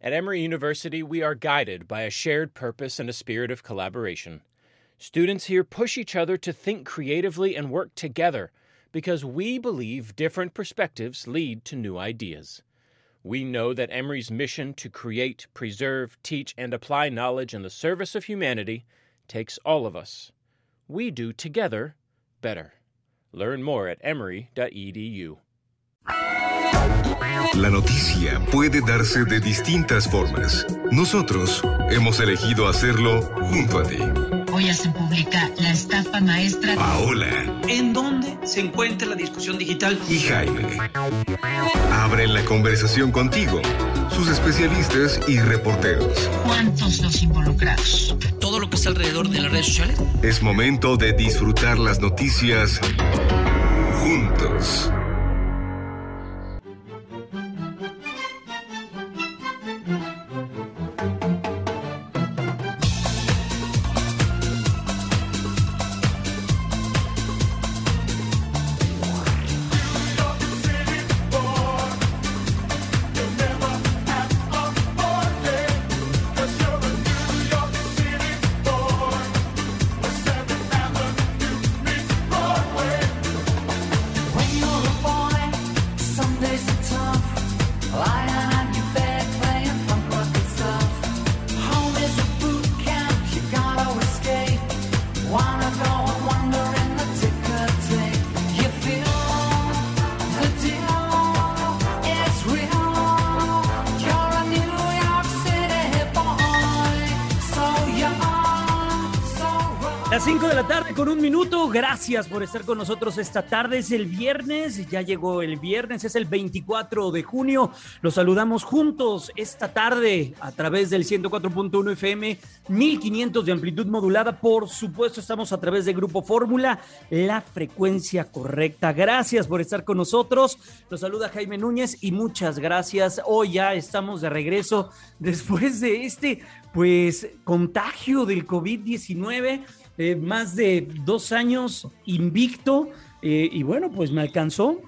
At Emory University, we are guided by a shared purpose and a spirit of collaboration. Students here push each other to think creatively and work together because we believe different perspectives lead to new ideas. We know that Emory's mission to create, preserve, teach, and apply knowledge in the service of humanity takes all of us. We do together better. Learn more at emory.edu. La noticia puede darse de distintas formas. Nosotros hemos elegido hacerlo junto a ti. Hoy se publica la estafa maestra. Paola. ¿En dónde se encuentra la discusión digital? Y Jaime. Abren la conversación contigo, sus especialistas y reporteros. ¿Cuántos los involucrados? Todo lo que está alrededor de las redes sociales. Es momento de disfrutar las noticias juntos. Las 5 de la tarde con 1 minuto, gracias por estar con nosotros esta tarde, es el viernes, ya llegó el viernes, es el 24 de junio, los saludamos juntos esta tarde a través del 104.1 FM, 1500 de amplitud modulada, por supuesto estamos a través de Grupo Fórmula, la frecuencia correcta, gracias por estar con nosotros, los saluda Jaime Núñez y muchas gracias, hoy ya estamos de regreso después de este, contagio del COVID-19, más de 2 años invicto y bueno, pues me alcanzó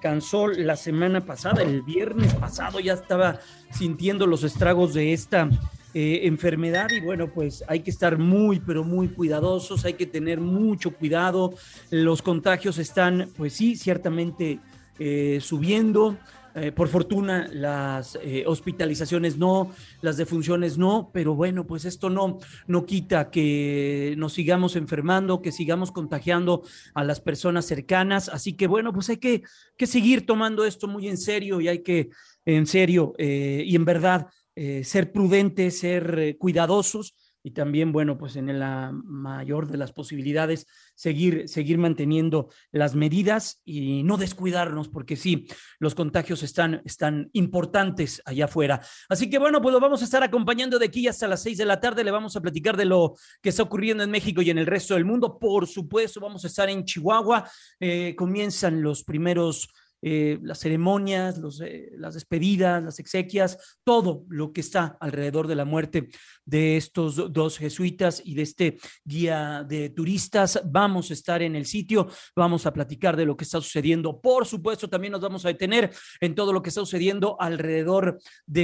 la semana pasada, el viernes pasado ya estaba sintiendo los estragos de esta enfermedad y bueno, pues hay que estar muy, pero muy cuidadosos, hay que tener mucho cuidado, los contagios están, pues sí, ciertamente subiendo. Por fortuna las hospitalizaciones no, las defunciones no, pero bueno, pues esto no quita que nos sigamos enfermando, que sigamos contagiando a las personas cercanas, así que bueno, pues hay que seguir tomando esto muy en serio y hay que, en serio y en verdad, ser prudentes, ser cuidadosos y también, bueno, pues en la mayor de las posibilidades seguir manteniendo las medidas y no descuidarnos porque sí, los contagios están importantes allá afuera. Así que bueno, pues lo vamos a estar acompañando de aquí hasta las 6 de la tarde, le vamos a platicar de lo que está ocurriendo en México y en el resto del mundo. Por supuesto, vamos a estar en Chihuahua, comienzan los primeros las ceremonias, las despedidas, las exequias, todo lo que está alrededor de la muerte de estos 2 jesuitas y de este guía de turistas. Vamos a estar en el sitio, vamos a platicar de lo que está sucediendo. Por supuesto, también nos vamos a detener en todo lo que está sucediendo alrededor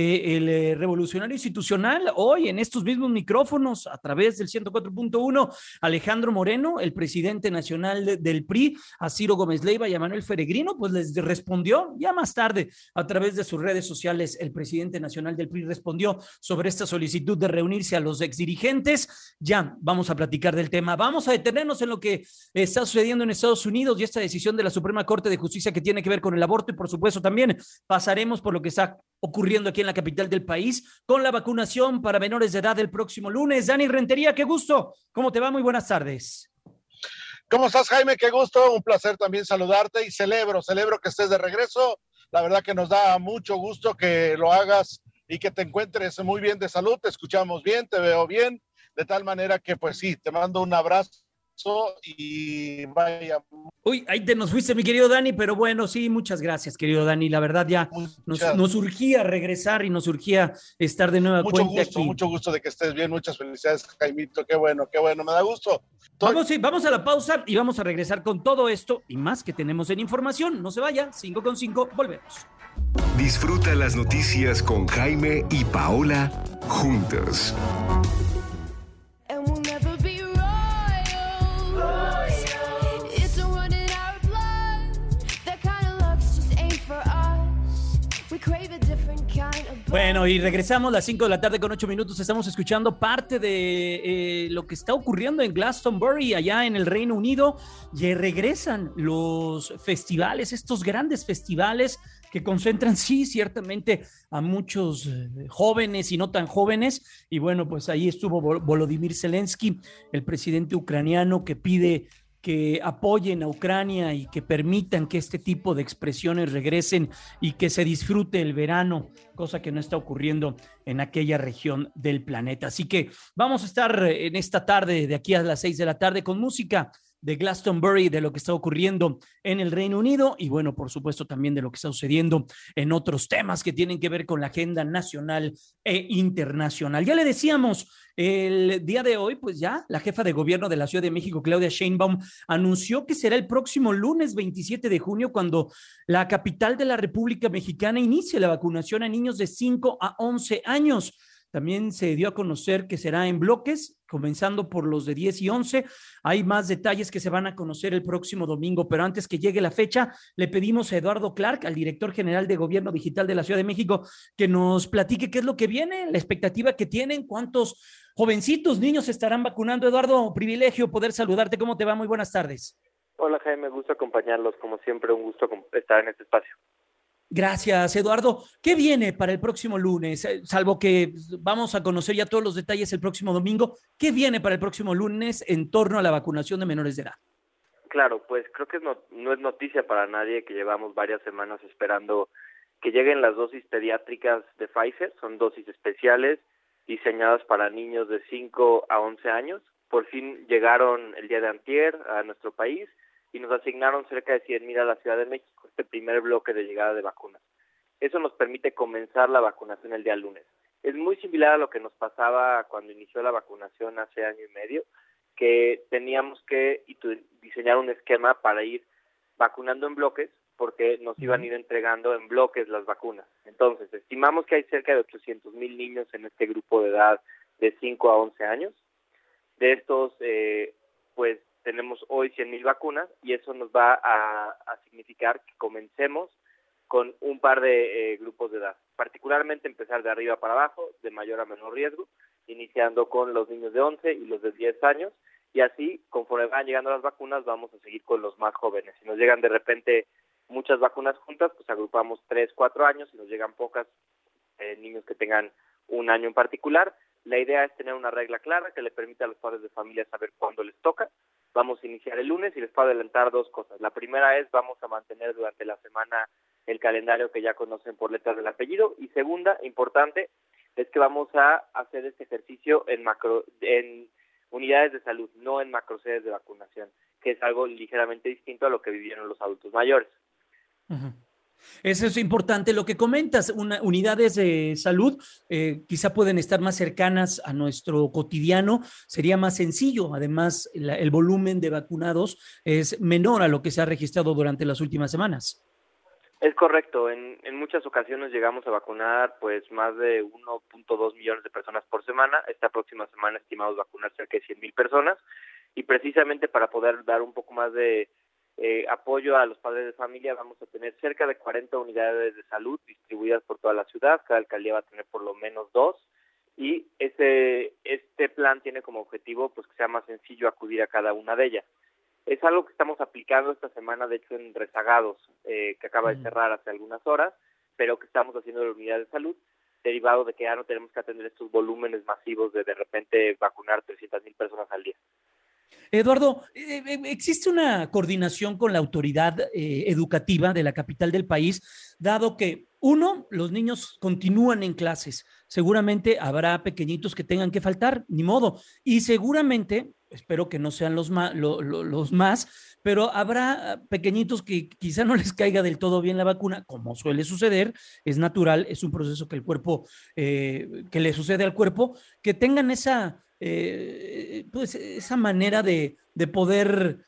del Revolucionario Institucional. Hoy en estos mismos micrófonos, a través del 104.1, Alejandro Moreno, el presidente nacional del PRI, a Ciro Gómez Leiva y a Manuel Peregrino, pues les respondió ya más tarde a través de sus redes sociales. El presidente nacional del PRI respondió sobre esta solicitud de reunirse a los exdirigentes. Ya vamos a platicar del tema. Vamos a detenernos en lo que está sucediendo en Estados Unidos y esta decisión de la Suprema Corte de Justicia que tiene que ver con el aborto y por supuesto también pasaremos por lo que está ocurriendo aquí en la capital del país con la vacunación para menores de edad el próximo lunes. Dani Rentería, qué gusto. ¿Cómo te va? Muy buenas tardes. ¿Cómo estás, Jaime? Qué gusto, un placer también saludarte y celebro que estés de regreso. La verdad que nos da mucho gusto que lo hagas y que te encuentres muy bien de salud. Te escuchamos bien, te veo bien, de tal manera que pues sí, te mando un abrazo y vaya. Uy, ahí te nos fuiste, mi querido Dani, pero bueno, sí, muchas gracias, querido Dani. La verdad ya nos urgía regresar y nos urgía estar de nueva cuenta aquí. Mucho gusto de que estés bien, muchas felicidades, Jaimito, qué bueno, me da gusto. Vamos a la pausa y vamos a regresar con todo esto y más que tenemos en información. No se vaya, 5:5, volvemos. Disfruta las noticias con Jaime y Paola juntos. Bueno, y regresamos a las 5 de la tarde con 8 minutos. Estamos escuchando parte de lo que está ocurriendo en Glastonbury, allá en el Reino Unido. Y regresan los festivales, estos grandes festivales que concentran, sí, ciertamente a muchos jóvenes y no tan jóvenes. Y bueno, pues ahí estuvo Volodymyr Zelensky, el presidente ucraniano, que pide que apoyen a Ucrania y que permitan que este tipo de expresiones regresen y que se disfrute el verano, cosa que no está ocurriendo en aquella región del planeta. Así que vamos a estar en esta tarde, de aquí a las 6 de la tarde, con música de Glastonbury, de lo que está ocurriendo en el Reino Unido y bueno, por supuesto también de lo que está sucediendo en otros temas que tienen que ver con la agenda nacional e internacional. Ya le decíamos, el día de hoy, pues ya la jefa de gobierno de la Ciudad de México, Claudia Sheinbaum, anunció que será el próximo lunes 27 de junio cuando la capital de la República Mexicana inicie la vacunación a niños de 5 a 11 años. También se dio a conocer que será en bloques, comenzando por los de 10 y 11. Hay más detalles que se van a conocer el próximo domingo, pero antes que llegue la fecha, le pedimos a Eduardo Clark, al director general de Gobierno Digital de la Ciudad de México, que nos platique qué es lo que viene, la expectativa que tienen, cuántos jovencitos, niños se estarán vacunando. Eduardo, privilegio poder saludarte. ¿Cómo te va? Muy buenas tardes. Hola, Jaime, gusto acompañarlos. Como siempre, un gusto estar en este espacio. Gracias, Eduardo. ¿Qué viene para el próximo lunes? Salvo que vamos a conocer ya todos los detalles el próximo domingo. ¿Qué viene para el próximo lunes en torno a la vacunación de menores de edad? Claro, pues creo que no es noticia para nadie que llevamos varias semanas esperando que lleguen las dosis pediátricas de Pfizer. Son dosis especiales diseñadas para niños de 5 a 11 años. Por fin llegaron el día de antier a nuestro país y nos asignaron cerca de 100,000 a la Ciudad de México, este primer bloque de llegada de vacunas. Eso nos permite comenzar la vacunación el día lunes. Es muy similar a lo que nos pasaba cuando inició la vacunación hace año y medio, que teníamos que diseñar un esquema para ir vacunando en bloques, porque nos iban a ir entregando en bloques las vacunas. Entonces, estimamos que hay cerca de 800,000 niños en este grupo de edad de 5 a 11 años. De estos, pues, tenemos hoy 100,000 vacunas y eso nos va a significar que comencemos con un par de grupos de edad, particularmente empezar de arriba para abajo, de mayor a menor riesgo, iniciando con los niños de 11 y los de 10 años, y así, conforme van llegando las vacunas, vamos a seguir con los más jóvenes. Si nos llegan de repente muchas vacunas juntas, pues agrupamos 3, 4 años, si nos llegan pocas, niños que tengan un año en particular. La idea es tener una regla clara que le permita a los padres de familia saber cuándo les toca. Vamos a iniciar el lunes y les puedo adelantar dos cosas. La primera es, vamos a mantener durante la semana el calendario que ya conocen por letras del apellido. Y segunda, importante, es que vamos a hacer este ejercicio en unidades de salud, no en macrosedes de vacunación, que es algo ligeramente distinto a lo que vivieron los adultos mayores. Uh-huh. Eso es importante lo que comentas. Unidades de salud quizá pueden estar más cercanas a nuestro cotidiano, sería más sencillo. Además, el volumen de vacunados es menor a lo que se ha registrado durante las últimas semanas. Es correcto. En muchas ocasiones llegamos a vacunar pues más de 1.2 millones de personas por semana. Esta próxima semana estimamos vacunar cerca de 100,000 personas y precisamente para poder dar un poco más de apoyo a los padres de familia, vamos a tener cerca de 40 unidades de salud distribuidas por toda la ciudad. Cada alcaldía va a tener por lo menos 2 y este plan tiene como objetivo pues que sea más sencillo acudir a cada una de ellas. Es algo que estamos aplicando esta semana, de hecho en Rezagados, que acaba de cerrar hace algunas horas, pero que estamos haciendo en la unidad de salud, derivado de que ya no tenemos que atender estos volúmenes masivos de repente vacunar 300,000 personas al día. Eduardo, ¿existe una coordinación con la autoridad educativa de la capital del país, dado que, uno, los niños continúan en clases? Seguramente habrá pequeñitos que tengan que faltar, ni modo, y seguramente, espero que no sean los más, pero habrá pequeñitos que quizá no les caiga del todo bien la vacuna, como suele suceder, es natural, es un proceso que el cuerpo, que le sucede al cuerpo, que tengan esa... pues esa manera de poder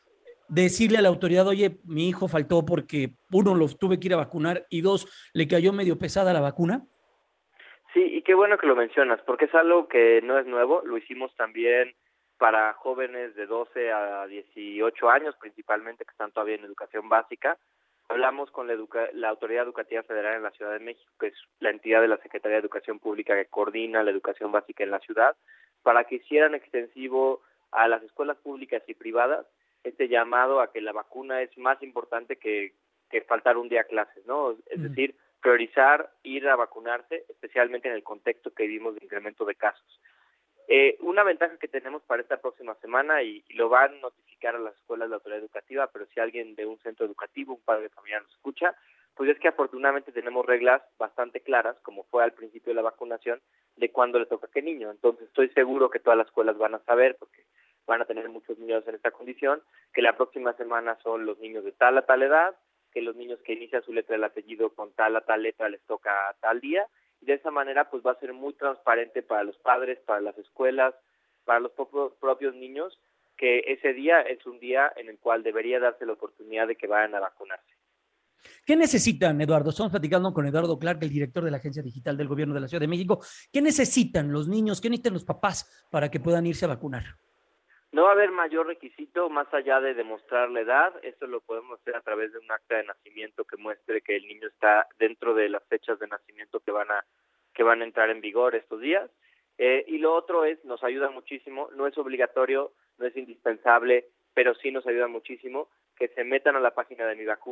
decirle a la autoridad, oye, mi hijo faltó porque uno, lo tuve que ir a vacunar y dos, le cayó medio pesada la vacuna? Sí, y qué bueno que lo mencionas, porque es algo que no es nuevo, lo hicimos también para jóvenes de 12 a 18 años, principalmente que están todavía en educación básica. Hablamos con la Autoridad Educativa Federal en la Ciudad de México, que es la entidad de la Secretaría de Educación Pública que coordina la educación básica en la ciudad, para que hicieran extensivo a las escuelas públicas y privadas este llamado a que la vacuna es más importante que faltar un día a clases, ¿no? Es decir, priorizar ir a vacunarse, especialmente en el contexto que vivimos de incremento de casos. Una ventaja que tenemos para esta próxima semana, y lo van a notificar a las escuelas de la autoridad educativa, pero si alguien de un centro educativo, un padre de familia nos escucha, pues es que afortunadamente tenemos reglas bastante claras, como fue al principio de la vacunación, de cuándo le toca a qué niño. Entonces estoy seguro que todas las escuelas van a saber, porque van a tener muchos niños en esta condición, que la próxima semana son los niños de tal a tal edad, que los niños que inician su letra del apellido con tal a tal letra les toca a tal día, y de esa manera pues va a ser muy transparente para los padres, para las escuelas, para los propios niños, que ese día es un día en el cual debería darse la oportunidad de que vayan a vacunarse. ¿Qué necesitan, Eduardo? Estamos platicando con Eduardo Clark, el director de la Agencia Digital del Gobierno de la Ciudad de México. ¿Qué necesitan los niños, qué necesitan los papás para que puedan irse a vacunar? No va a haber mayor requisito más allá de demostrar la edad. Esto lo podemos hacer a través de un acta de nacimiento que muestre que el niño está dentro de las fechas de nacimiento que van a entrar en vigor estos días. Y lo otro nos ayuda muchísimo, no es obligatorio, no es indispensable, pero sí nos ayuda muchísimo que se metan a la página de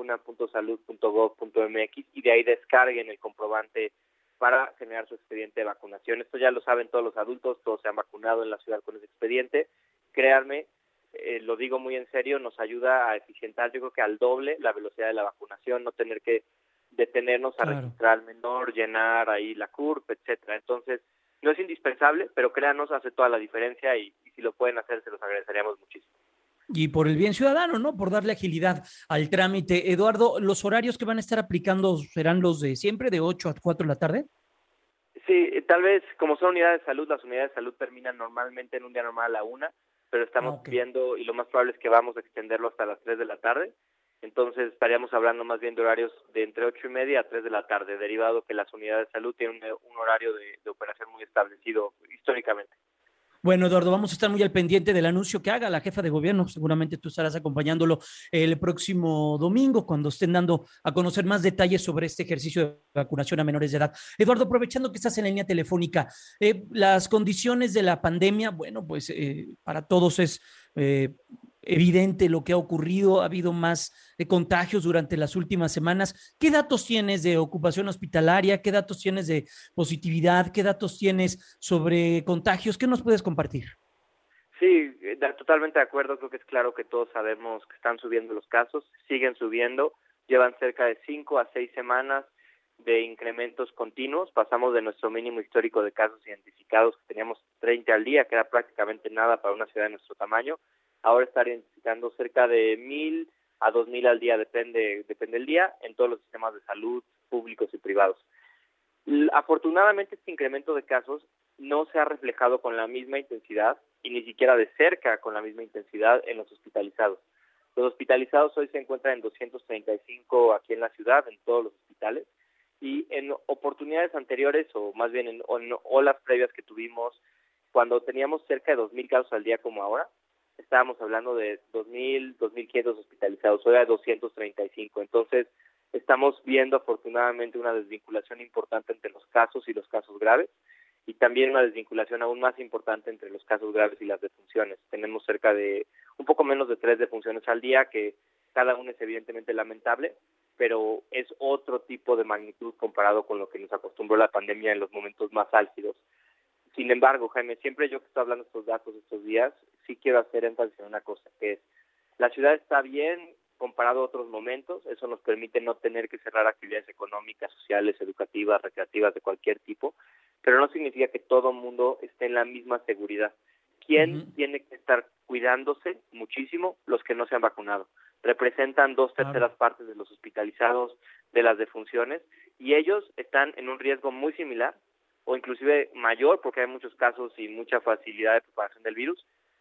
mivacuna.salud.gov.mx y de ahí descarguen el comprobante para generar su expediente de vacunación. Esto ya lo saben todos los adultos, todos se han vacunado en la ciudad con ese expediente. Créanme, lo digo muy en serio, nos ayuda a eficientar, yo creo que al doble la velocidad de la vacunación, no tener que detenernos a registrar al menor, llenar ahí la CURP, etcétera. Entonces, no es indispensable, pero créanos, hace toda la diferencia y si lo pueden hacer, se los agradeceríamos muchísimo. Y por el bien ciudadano, ¿no? Por darle agilidad al trámite. Eduardo, ¿los horarios que van a estar aplicando serán los de siempre, de 8 a 4 de la tarde? Sí, tal vez, como son unidades de salud, las unidades de salud terminan normalmente en un día normal a la 1, pero estamos viendo, y lo más probable es que vamos a extenderlo hasta las 3 de la tarde. Entonces estaríamos hablando más bien de horarios de entre 8:30 a 3 de la tarde, derivado que las unidades de salud tienen un horario de operación muy establecido históricamente. Bueno, Eduardo, vamos a estar muy al pendiente del anuncio que haga la jefa de gobierno. Seguramente tú estarás acompañándolo el próximo domingo cuando estén dando a conocer más detalles sobre este ejercicio de vacunación a menores de edad. Eduardo, aprovechando que estás en la línea telefónica, las condiciones de la pandemia, bueno, pues para todos es evidente lo que ha ocurrido, ha habido más contagios durante las últimas semanas. ¿Qué datos tienes de ocupación hospitalaria? ¿Qué datos tienes de positividad? ¿Qué datos tienes sobre contagios? ¿Qué nos puedes compartir? Sí, totalmente de acuerdo. Creo que es claro que todos sabemos que están subiendo los casos, siguen subiendo, llevan cerca de 5 a 6 semanas de incrementos continuos. Pasamos de nuestro mínimo histórico de casos identificados, que teníamos 30 al día, que era prácticamente nada para una ciudad de nuestro tamaño. Ahora estar identificando cerca de 1,000 a 2,000 al día, depende del día, en todos los sistemas de salud públicos y privados. Afortunadamente este incremento de casos no se ha reflejado con la misma intensidad y ni siquiera de cerca con la misma intensidad en los hospitalizados. Los hospitalizados hoy se encuentran en 235 aquí en la ciudad, en todos los hospitales, y en oportunidades anteriores, o más bien en olas previas que tuvimos, cuando teníamos cerca de 2,000 casos al día como ahora, estábamos hablando de 2,000, 2,500 hospitalizados, hoy hay 235. Entonces, estamos viendo afortunadamente una desvinculación importante entre los casos y los casos graves, y también una desvinculación aún más importante entre los casos graves y las defunciones. Tenemos cerca de un poco menos de 3 defunciones al día, que cada una es evidentemente lamentable, pero es otro tipo de magnitud comparado con lo que nos acostumbró la pandemia en los momentos más álgidos. Sin embargo, Jaime, siempre yo que estoy hablando de estos datos estos días, sí quiero hacer énfasis en una cosa, que es, la ciudad está bien comparado a otros momentos, eso nos permite no tener que cerrar actividades económicas, sociales, educativas, recreativas, de cualquier tipo, pero no significa que todo el mundo esté en la misma seguridad. ¿Quién tiene que estar cuidándose muchísimo? Los que no se han vacunado. Representan 2/3 partes de los hospitalizados, de las defunciones, y ellos están en un riesgo muy similar, o inclusive mayor, porque hay muchos casos y mucha facilidad de propagación del virus,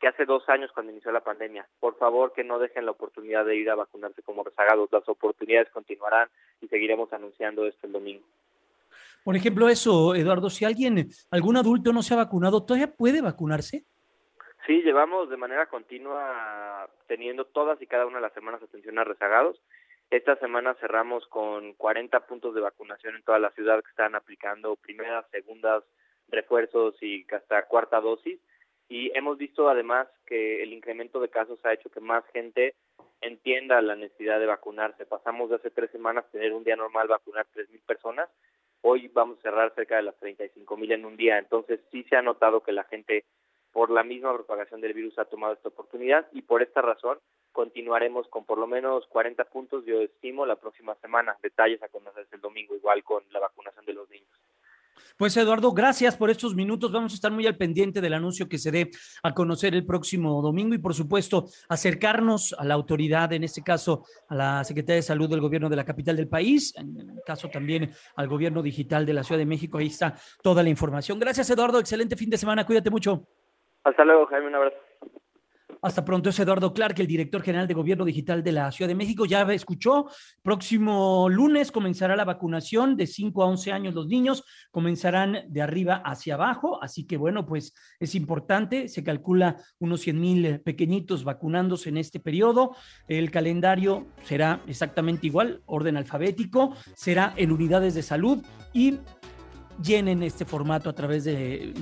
que hace 2 años cuando inició la pandemia. Por favor, que no dejen la oportunidad de ir a vacunarse como rezagados. Las oportunidades continuarán y seguiremos anunciando esto el domingo. Por ejemplo, eso, Eduardo, si algún adulto no se ha vacunado, ¿todavía puede vacunarse? Sí, llevamos de manera continua teniendo todas y cada una de las semanas atención a rezagados. Esta semana cerramos con 40 puntos de vacunación en toda la ciudad que están aplicando primeras, segundas, refuerzos y hasta cuarta dosis. Y hemos visto además que el incremento de casos ha hecho que más gente entienda la necesidad de vacunarse. Pasamos de hace 3 semanas tener un día normal vacunar 3,000 personas. Hoy vamos a cerrar cerca de las 35,000 en un día. Entonces sí se ha notado que la gente, por la misma propagación del virus, ha tomado esta oportunidad y por esta razón continuaremos con por lo menos 40 puntos, yo estimo, la próxima semana. Detalles a conocer el domingo, igual con la vacunación de los niños. Pues Eduardo, gracias por estos minutos. Vamos a estar muy al pendiente del anuncio que se dé a conocer el próximo domingo y, por supuesto, acercarnos a la autoridad, en este caso a la Secretaría de Salud del gobierno de la capital del país, en el caso también al gobierno digital de la Ciudad de México. Ahí está toda la información. Gracias, Eduardo. Excelente fin de semana. Cuídate mucho. Hasta luego, Jaime. Un abrazo. Hasta pronto. Es Eduardo Clark, el director general de Gobierno Digital de la Ciudad de México. Ya escuchó, próximo lunes comenzará la vacunación de 5 a 11 años los niños, comenzarán de arriba hacia abajo, así que bueno, pues es importante, se calcula unos 100,000 pequeñitos vacunándose en este periodo. El calendario será exactamente igual, orden alfabético, será en unidades de salud y llenen este formato a través de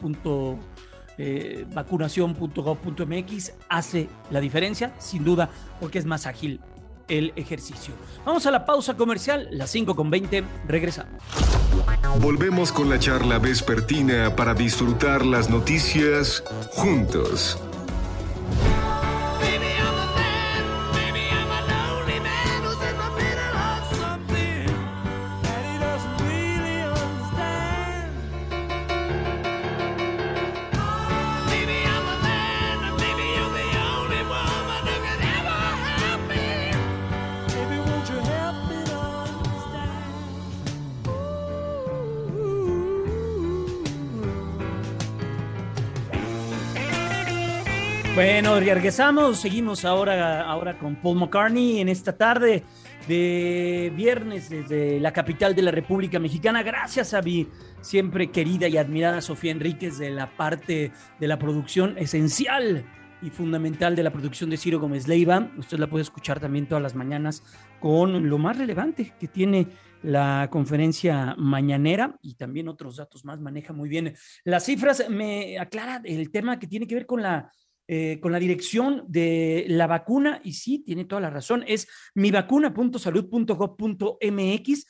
vacunación.gov.mx. Hace la diferencia, sin duda, porque es más ágil el ejercicio. Vamos a la pausa comercial, las 5:20, regresamos. Volvemos con la charla vespertina para disfrutar las noticias juntos. Bueno, regresamos, seguimos ahora con Paul McCartney en esta tarde de viernes desde la capital de la República Mexicana. Gracias a mi siempre querida y admirada Sofía Enríquez de la parte de la producción esencial y fundamental de la producción de Ciro Gómez Leiva. Usted la puede escuchar también todas las mañanas con lo más relevante que tiene la conferencia mañanera y también otros datos más. Maneja muy bien las cifras. Me aclara el tema que tiene que ver con la dirección de la vacuna, y sí, tiene toda la razón, es mivacuna.salud.gov.mx,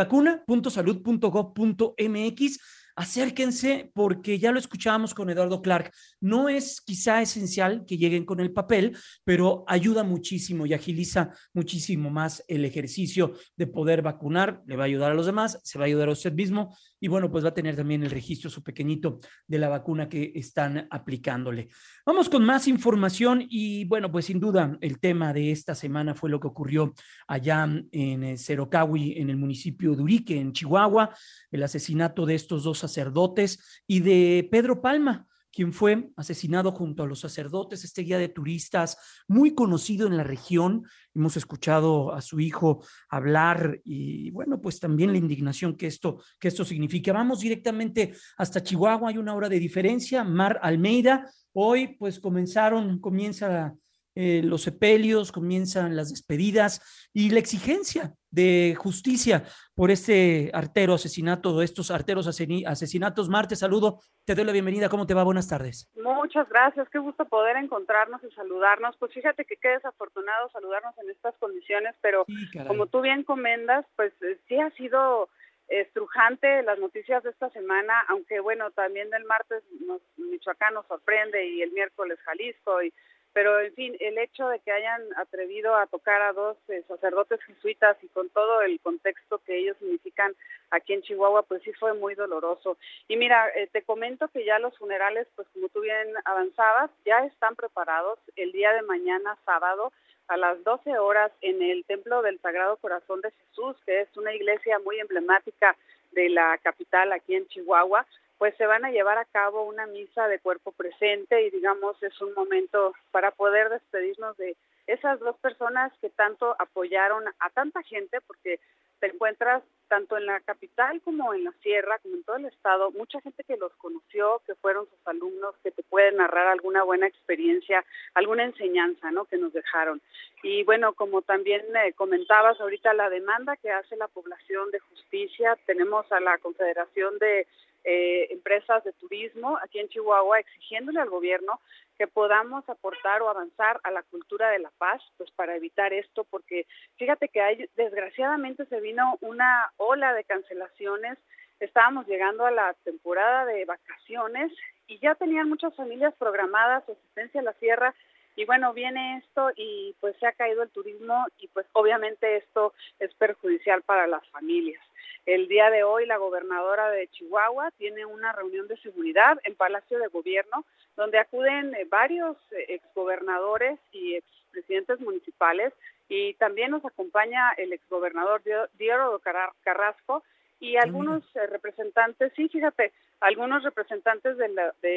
mivacuna.salud.gov.mx. Acérquense porque ya lo escuchábamos con Eduardo Clark. No es quizá esencial que lleguen con el papel, pero ayuda muchísimo y agiliza muchísimo más el ejercicio de poder vacunar. Le va a ayudar a los demás, se va a ayudar a usted mismo y bueno, pues va a tener también el registro su pequeñito de la vacuna que están aplicándole. Vamos con más información y bueno, pues sin duda el tema de esta semana fue lo que ocurrió allá en Cerocahui, en el municipio de Urique, en Chihuahua, el asesinato de estos 2 sacerdotes y de Pedro Palma, quien fue asesinado junto a los sacerdotes, este guía de turistas muy conocido en la región. Hemos escuchado a su hijo hablar y bueno, pues también la indignación que esto significa. Vamos directamente hasta Chihuahua, hay una hora de diferencia. Mar Almeida, hoy pues comienza los sepelios, comienzan las despedidas y la exigencia de justicia por este asesinato, de estos arteros asesinatos. Mar, te saludo, te doy la bienvenida, ¿cómo te va? Buenas tardes. Muchas gracias, qué gusto poder encontrarnos y saludarnos. Pues fíjate que qué desafortunado saludarnos en estas condiciones, pero sí, como tú bien comentas, pues sí ha sido estrujante las noticias de esta semana, aunque bueno, también del martes Michoacán nos sorprende y el miércoles Jalisco, pero en fin, el hecho de que hayan atrevido a tocar a 2 sacerdotes jesuitas y con todo el contexto que ellos significan aquí en Chihuahua, pues sí fue muy doloroso. Y mira, te comento que ya los funerales, pues como tú bien avanzabas, ya están preparados el día de mañana, sábado, a las 12 horas en el Templo del Sagrado Corazón de Jesús, que es una iglesia muy emblemática de la capital aquí en Chihuahua. pues se van a llevar a cabo una misa de cuerpo presente y digamos es un momento para poder despedirnos de esas dos personas que tanto apoyaron a tanta gente, porque te encuentras tanto en la capital como en la sierra, como en todo el estado, mucha gente que los conoció, que fueron sus alumnos, que te pueden narrar alguna buena experiencia, alguna enseñanza, ¿no?, que nos dejaron. Y bueno, como también comentabas ahorita, la demanda que hace la población de justicia, tenemos a la Confederación de Empresas de Turismo aquí en Chihuahua exigiéndole al gobierno que podamos aportar o avanzar a la cultura de la paz, pues para evitar esto, porque fíjate que desgraciadamente se vino una ola de cancelaciones, estábamos llegando a la temporada de vacaciones y ya tenían muchas familias programadas su asistencia a la sierra, y bueno, viene esto y pues se ha caído el turismo y pues obviamente esto es perjudicial para las familias. El día de hoy la gobernadora de Chihuahua tiene una reunión de seguridad en Palacio de Gobierno donde acuden varios exgobernadores y expresidentes municipales y también nos acompaña el exgobernador Diego Carrasco y algunos representantes, sí, fíjate, algunos representantes de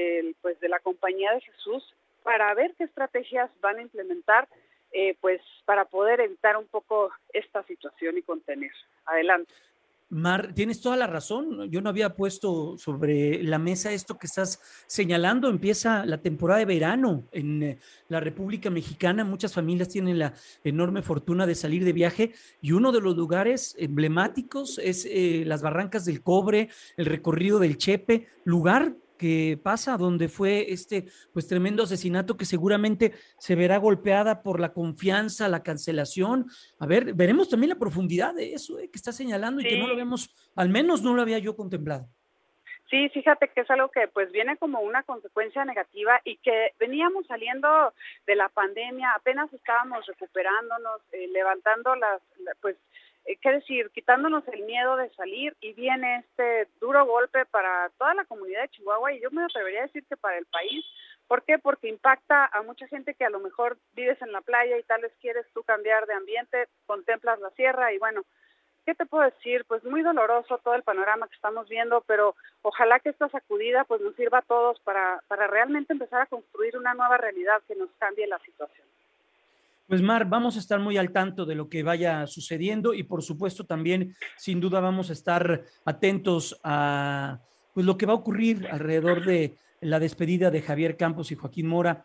la Compañía de Jesús para ver qué estrategias van a implementar pues para poder evitar un poco esta situación y contener. Adelante. Mar, tienes toda la razón. Yo no había puesto sobre la mesa esto que estás señalando. Empieza la temporada de verano en la República Mexicana. Muchas familias tienen la enorme fortuna de salir de viaje y uno de los lugares emblemáticos es las Barrancas del Cobre, el recorrido del Chepe, lugar que pasa donde fue pues tremendo asesinato que seguramente se verá golpeada por la confianza, la cancelación. A ver, veremos también la profundidad de eso que está señalando y que no lo vemos, al menos no lo había yo contemplado. Sí, fíjate que es algo que pues viene como una consecuencia negativa y que veníamos saliendo de la pandemia, apenas estábamos recuperándonos, levantando quitándonos el miedo de salir y viene este duro golpe para toda la comunidad de Chihuahua y yo me atrevería a decir que para el país. ¿Por qué? Porque impacta a mucha gente que a lo mejor vives en la playa y tal vez quieres tú cambiar de ambiente, contemplas la sierra y bueno, ¿qué te puedo decir? Pues muy doloroso todo el panorama que estamos viendo, pero ojalá que esta sacudida pues nos sirva a todos para realmente empezar a construir una nueva realidad que nos cambie la situación. Pues Mar, vamos a estar muy al tanto de lo que vaya sucediendo y por supuesto también sin duda vamos a estar atentos a pues lo que va a ocurrir alrededor de la despedida de Javier Campos y Joaquín Mora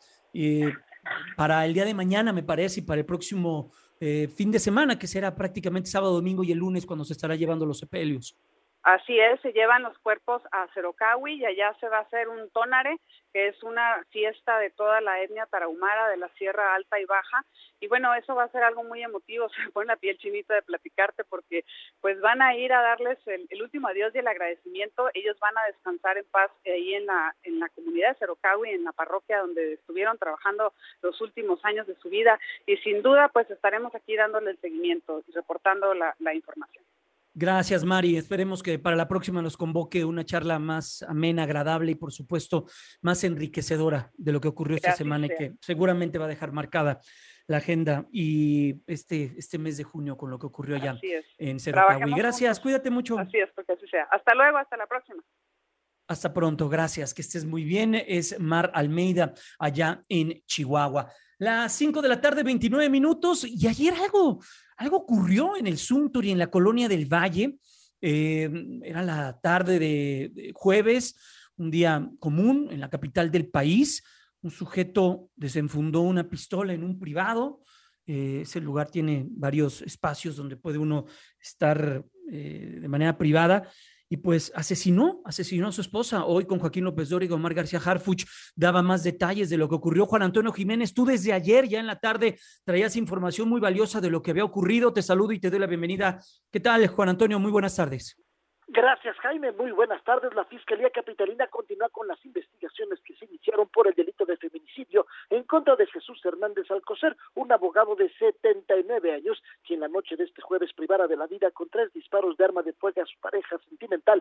para el día de mañana, me parece, y para el próximo fin de semana, que será prácticamente sábado, domingo y el lunes cuando se estará llevando los sepelios. Así es, se llevan los cuerpos a Cerocahui y allá se va a hacer un tónare, que es una fiesta de toda la etnia tarahumara de la Sierra Alta y Baja, y bueno, eso va a ser algo muy emotivo, se me pone la piel chinita de platicarte porque pues van a ir a darles el último adiós y el agradecimiento, ellos van a descansar en paz ahí en la comunidad de Cerocahui, en la parroquia donde estuvieron trabajando los últimos años de su vida, y sin duda pues estaremos aquí dándole el seguimiento y reportando la información. Gracias, Mari. Esperemos que para la próxima nos convoque una charla más amena, agradable y, por supuesto, más enriquecedora de lo que ocurrió esta semana y que seguramente va a dejar marcada la agenda y este mes de junio con lo que ocurrió allá en Cerocahui. Gracias, juntos. Cuídate mucho. Así es, porque así sea. Hasta luego, hasta la próxima. Hasta pronto, gracias, que estés muy bien. Es Mar Almeida, allá en Chihuahua. Las 5 de la tarde, 29 minutos, y ayer algo ocurrió en el Suntory, en la Colonia del Valle. Era la tarde de jueves, un día común en la capital del país. Un sujeto desenfundó una pistola en un privado. Ese lugar tiene varios espacios donde puede uno estar de manera privada. Y pues asesinó a su esposa. Hoy con Joaquín López Dóriga, Omar García Harfuch daba más detalles de lo que ocurrió. Juan Antonio Jiménez, tú desde ayer ya en la tarde traías información muy valiosa de lo que había ocurrido. Te saludo y te doy la bienvenida. ¿Qué tal, Juan Antonio? Muy buenas tardes. Gracias, Jaime. Muy buenas tardes. La Fiscalía Capitalina continúa con las investigaciones que se iniciaron por el delito de feminicidio en contra de Jesús Hernández Alcocer, un abogado de 79 años, quien la noche de este jueves privara de la vida con 3 disparos de arma de fuego a su pareja sentimental, la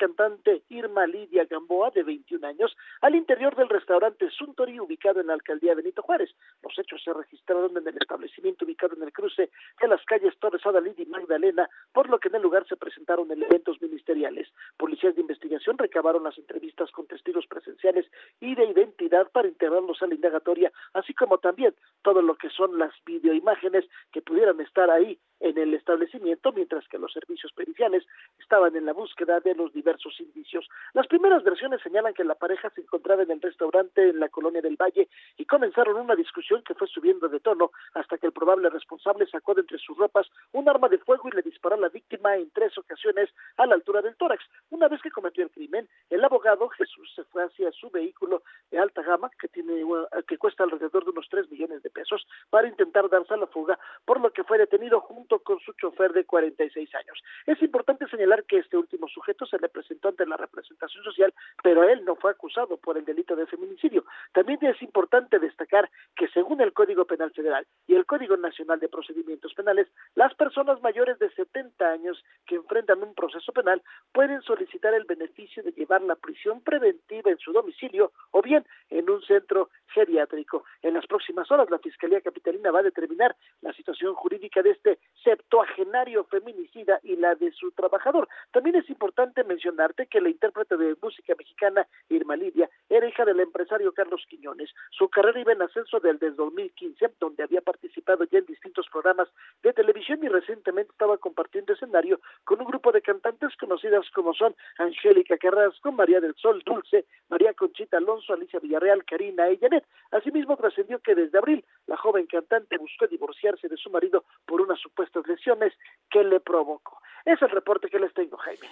cantante Irma Lidia Gamboa, de 21 años, al interior del restaurante Suntory, ubicado en la alcaldía Benito Juárez. Los hechos se registraron en el establecimiento ubicado en el cruce de las calles Torres Adalid y Magdalena, por lo que en el lugar se presentaron elementos ministeriales. Policías de investigación recabaron las entrevistas con testigos presenciales y de identidad para integrarlos a la indagatoria, así como también todo lo que son las videoimágenes que pudieran estar ahí en el establecimiento, mientras que los servicios periciales estaban en la búsqueda de los diversos indicios. Las primeras versiones señalan que la pareja se encontraba en el restaurante en la Colonia del Valle y comenzaron una discusión que fue subiendo de tono hasta que el probable responsable sacó de entre sus ropas un arma de fuego y le disparó a la víctima en 3 ocasiones a la altura del tórax. Una vez que cometió el crimen, el abogado Jesús se fue hacia su vehículo de alta gama, que cuesta alrededor de unos 3 millones de pesos, para intentar darse a la fuga, por lo que fue detenido junto con su chofer de 46 años. Es importante señalar que este último sujeto se le presentó ante la representación social, pero él no fue acusado por el delito de feminicidio. También es importante destacar que según el Código Penal Federal y el Código Nacional de Procedimientos Penales, las personas mayores de 70 años que enfrentan un proceso penal pueden solicitar el beneficio de llevar la prisión preventiva en su domicilio o bien en un centro geriátrico. En las próximas horas, la Fiscalía Capitalina va a determinar la situación jurídica de este septuagenario feminicida y la de su trabajador. También es importante mencionarte que la intérprete de música mexicana Irma Lidia era hija del empresario Carlos Quiñones. Su carrera iba en ascenso desde 2015, donde había participado ya en distintos programas de televisión y recientemente estaba compartiendo escenario con un grupo de cantantes conocidas como son Angélica Carrasco, María del Sol Dulce, María Conchita Alonso, Alicia Villarreal, Karina y Janet. Asimismo, trascendió que desde abril la joven cantante buscó divorciarse de su marido por unas supuestas lesiones que le provocó. Es el reporte que les tengo, Jaime.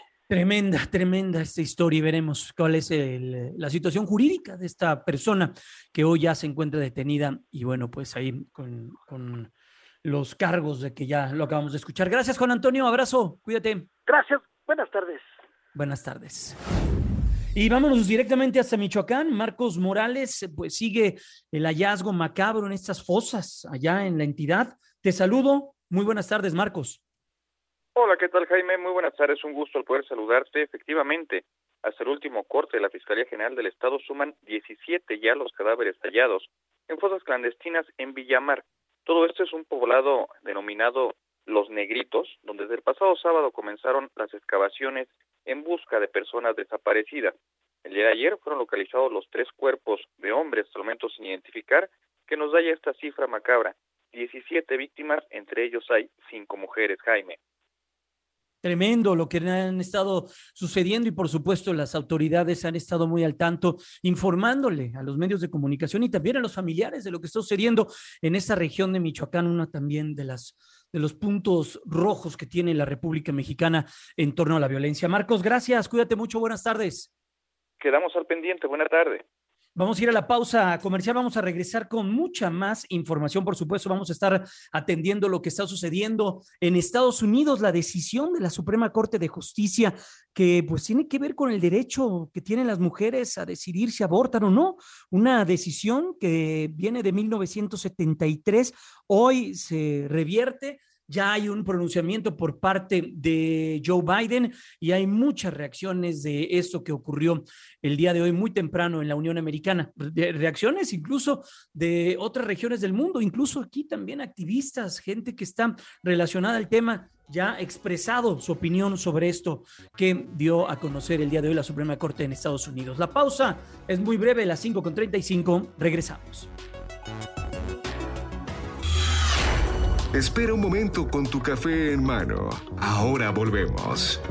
Tremenda esta historia y veremos cuál es la situación jurídica de esta persona que hoy ya se encuentra detenida y bueno, pues ahí con los cargos de que ya lo acabamos de escuchar. Gracias, Juan Antonio, abrazo, cuídate. Gracias, buenas tardes. Buenas tardes. Y vámonos directamente hasta Michoacán. Marcos Morales, pues sigue el hallazgo macabro en estas fosas allá en la entidad. Te saludo, muy buenas tardes, Marcos. Hola, ¿qué tal, Jaime? Muy buenas tardes, un gusto al poder saludarte. Efectivamente, hasta el último corte de la Fiscalía General del Estado suman 17 ya los cadáveres hallados en fosas clandestinas en Villamar. Todo esto es un poblado denominado Los Negritos, donde desde el pasado sábado comenzaron las excavaciones en busca de personas desaparecidas. El día de ayer fueron localizados los 3 cuerpos de hombres, hasta el momento sin identificar, que nos da ya esta cifra macabra. 17 víctimas, entre ellos hay 5 mujeres, Jaime. Tremendo lo que han estado sucediendo y por supuesto las autoridades han estado muy al tanto informándole a los medios de comunicación y también a los familiares de lo que está sucediendo en esta región de Michoacán, una también de los puntos rojos que tiene la República Mexicana en torno a la violencia. Marcos, gracias, cuídate mucho, buenas tardes. Quedamos al pendiente, buena tarde. Vamos a ir a la pausa comercial, vamos a regresar con mucha más información, por supuesto, vamos a estar atendiendo lo que está sucediendo en Estados Unidos, la decisión de la Suprema Corte de Justicia que pues tiene que ver con el derecho que tienen las mujeres a decidir si abortan o no, una decisión que viene de 1973, hoy se revierte. Ya hay un pronunciamiento por parte de Joe Biden y hay muchas reacciones de esto que ocurrió el día de hoy muy temprano en la Unión Americana. Reacciones incluso de otras regiones del mundo, incluso aquí también activistas, gente que está relacionada al tema, ya ha expresado su opinión sobre esto que dio a conocer el día de hoy la Suprema Corte en Estados Unidos. La pausa es muy breve, las 5:35, regresamos. Espera un momento con tu café en mano. Ahora volvemos.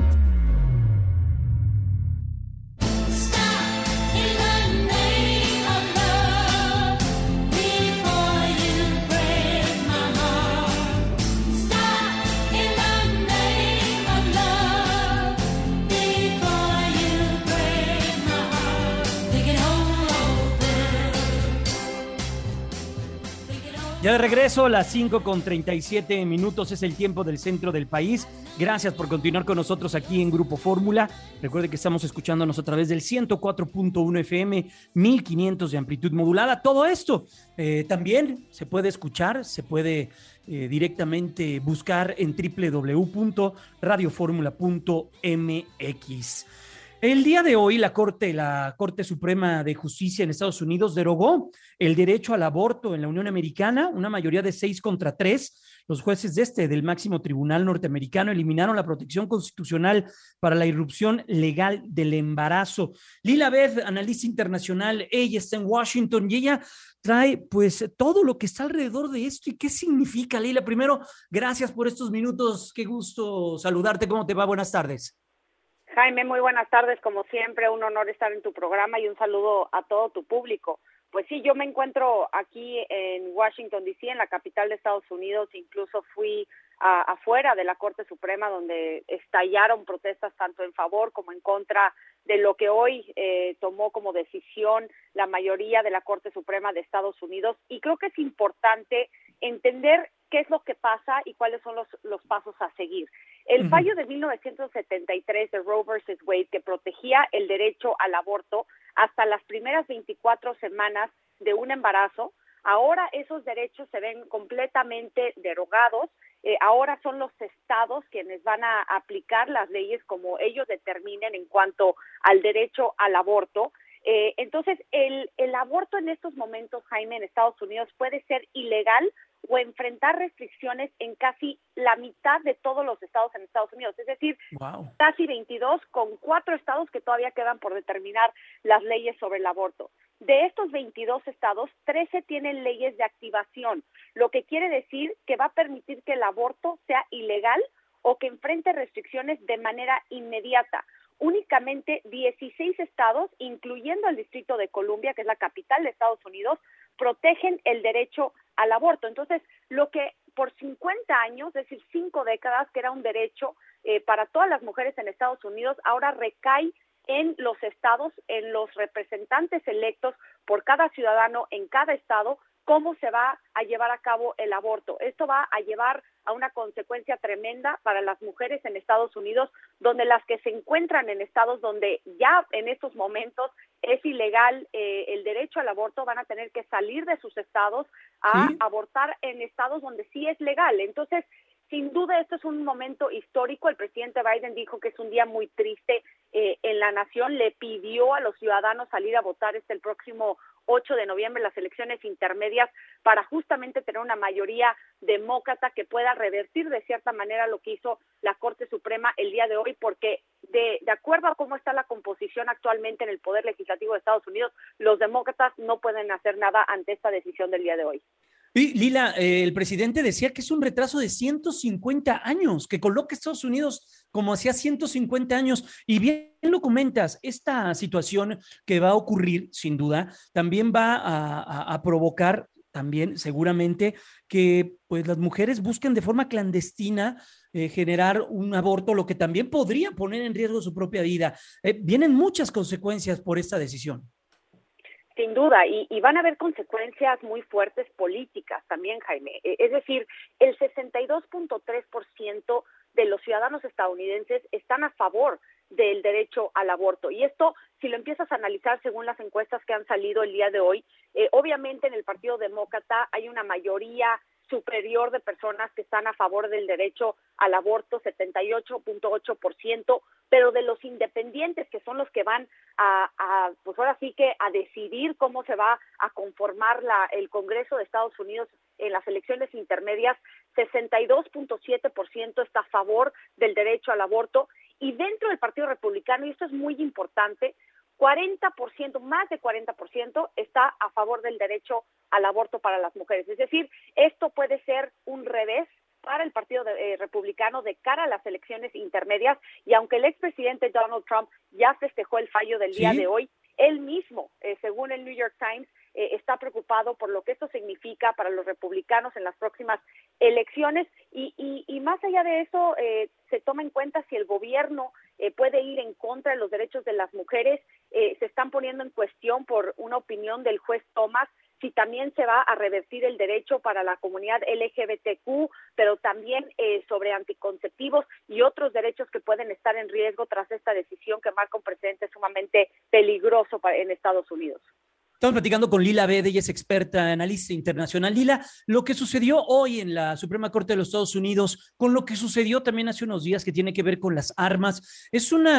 Ya de regreso, a las 5:37 es el tiempo del centro del país. Gracias por continuar con nosotros aquí en Grupo Fórmula. Recuerde que estamos escuchándonos a través del 104.1 FM, 1500 de amplitud modulada. Todo esto también se puede escuchar, se puede directamente buscar en www.radioformula.mx. El día de hoy la Corte Suprema de Justicia en Estados Unidos derogó el derecho al aborto en la Unión Americana, una mayoría de 6-3. Los jueces del máximo tribunal norteamericano eliminaron la protección constitucional para la irrupción legal del embarazo. Lila Beth, analista internacional, ella está en Washington y ella trae pues todo lo que está alrededor de esto y qué significa. Lila, primero, gracias por estos minutos, qué gusto saludarte, ¿cómo te va? Buenas tardes. Jaime, muy buenas tardes, como siempre, un honor estar en tu programa y un saludo a todo tu público. Pues sí, yo me encuentro aquí en Washington, D.C., en la capital de Estados Unidos, incluso fui afuera de la Corte Suprema donde estallaron protestas tanto en favor como en contra de lo que hoy tomó como decisión la mayoría de la Corte Suprema de Estados Unidos, y creo que es importante entender qué es lo que pasa y cuáles son los pasos a seguir. El fallo de 1973 de Roe versus Wade, que protegía el derecho al aborto hasta las primeras 24 semanas de un embarazo, ahora esos derechos se ven completamente derogados. Ahora son los estados quienes van a aplicar las leyes como ellos determinen en cuanto al derecho al aborto. Entonces, el aborto en estos momentos, Jaime, en Estados Unidos puede ser ilegal o enfrentar restricciones en casi la mitad de todos los estados en Estados Unidos, es decir, casi 22, con 4 estados que todavía quedan por determinar las leyes sobre el aborto. De estos 22 estados, 13 tienen leyes de activación, lo que quiere decir que va a permitir que el aborto sea ilegal o que enfrente restricciones de manera inmediata. Únicamente 16 estados, incluyendo el Distrito de Columbia, que es la capital de Estados Unidos, protegen el derecho al aborto. Entonces, lo que por 50 años, es decir, 5 décadas, que era un derecho para todas las mujeres en Estados Unidos, ahora recae en los estados, en los representantes electos por cada ciudadano en cada estado, cómo se va a llevar a cabo el aborto. Esto va a llevar a una consecuencia tremenda para las mujeres en Estados Unidos, donde las que se encuentran en estados donde ya en estos momentos es ilegal el derecho al aborto, van a tener que salir de sus estados a abortar en estados donde sí es legal. Entonces, sin duda, esto es un momento histórico. El presidente Biden dijo que es un día muy triste en la nación. Le pidió a los ciudadanos salir a votar el próximo 8 de noviembre, las elecciones intermedias, para justamente tener una mayoría demócrata que pueda revertir de cierta manera lo que hizo la Corte Suprema el día de hoy, porque de acuerdo a cómo está la composición actualmente en el Poder Legislativo de Estados Unidos, los demócratas no pueden hacer nada ante esta decisión del día de hoy. Y Lila, el presidente decía que es un retraso de 150 años, que coloca a Estados Unidos como hacía 150 años. Y bien lo comentas, esta situación que va a ocurrir, sin duda, también va a provocar también seguramente que pues las mujeres busquen de forma clandestina generar un aborto, lo que también podría poner en riesgo su propia vida. Vienen muchas consecuencias por esta decisión. Sin duda, y van a haber consecuencias muy fuertes políticas también, Jaime. Es decir, el 62.3% de los ciudadanos estadounidenses están a favor del derecho al aborto. Y esto, si lo empiezas a analizar según las encuestas que han salido el día de hoy, obviamente en el Partido Demócrata hay una mayoría superior de personas que están a favor del derecho al aborto, 78.8%, pero de los independientes, que son los que van pues ahora sí que a decidir cómo se va a conformar el Congreso de Estados Unidos en las elecciones intermedias, 62.7% está a favor del derecho al aborto, y dentro del Partido Republicano, y esto es muy importante, 40%, más de 40% está a favor del derecho al aborto para las mujeres. Es decir, esto puede ser un revés para el Partido Republicano de cara a las elecciones intermedias, y aunque el expresidente Donald Trump ya festejó el fallo del día de hoy, él mismo, según el New York Times, está preocupado por lo que esto significa para los republicanos en las próximas elecciones, y más allá de eso, se toma en cuenta si el gobierno puede ir en contra de los derechos de las mujeres. Se están poniendo en cuestión por una opinión del juez Thomas si también se va a revertir el derecho para la comunidad LGBTQ, pero también sobre anticonceptivos y otros derechos que pueden estar en riesgo tras esta decisión que marca un precedente sumamente peligroso en Estados Unidos. Estamos platicando con Lila Beth, ella es experta, analista internacional. Lila, lo que sucedió hoy en la Suprema Corte de los Estados Unidos, con lo que sucedió también hace unos días que tiene que ver con las armas, es una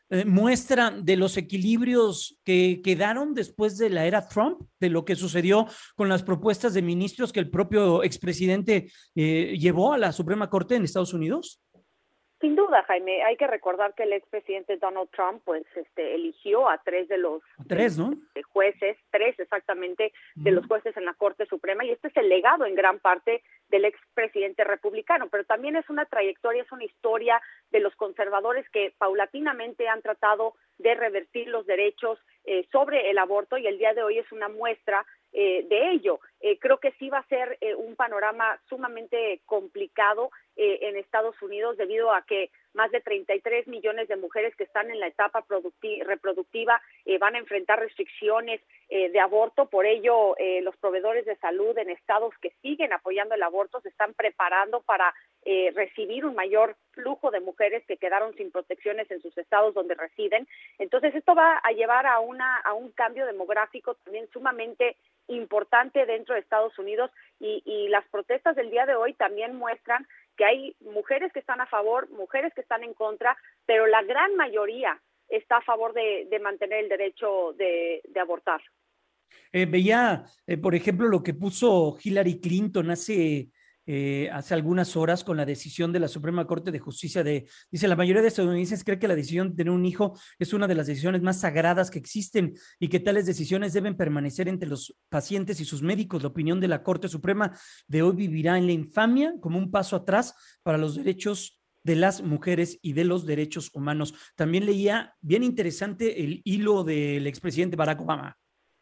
muestra de los equilibrios que quedaron después de la era Trump, de lo que sucedió con las propuestas de ministros que el propio expresidente llevó a la Suprema Corte en Estados Unidos? Sin duda, Jaime, hay que recordar que el expresidente Donald Trump pues eligió a tres de los jueces, tres exactamente, de los jueces en la Corte Suprema, y este es el legado en gran parte del expresidente republicano, pero también es una trayectoria, es una historia de los conservadores que paulatinamente han tratado de revertir los derechos sobre el aborto, y el día de hoy es una muestra de ello. Creo que sí va a ser un panorama sumamente complicado en Estados Unidos, debido a que más de 33 millones de mujeres que están en la etapa reproductiva van a enfrentar restricciones de aborto. Por ello, los proveedores de salud en estados que siguen apoyando el aborto se están preparando para recibir un mayor flujo de mujeres que quedaron sin protecciones en sus estados donde residen. Entonces, esto va a llevar a un cambio demográfico también sumamente importante dentro de Estados Unidos, y las protestas del día de hoy también muestran que hay mujeres que están a favor, mujeres que están en contra, pero la gran mayoría está a favor de mantener el derecho de abortar. Veía, por ejemplo, lo que puso Hillary Clinton hace algunas horas con la decisión de la Suprema Corte de Justicia dice, la mayoría de estadounidenses cree que la decisión de tener un hijo es una de las decisiones más sagradas que existen y que tales decisiones deben permanecer entre los pacientes y sus médicos. La opinión de la Corte Suprema de hoy vivirá en la infamia como un paso atrás para los derechos de las mujeres y de los derechos humanos. También leía bien interesante el hilo del expresidente Barack Obama.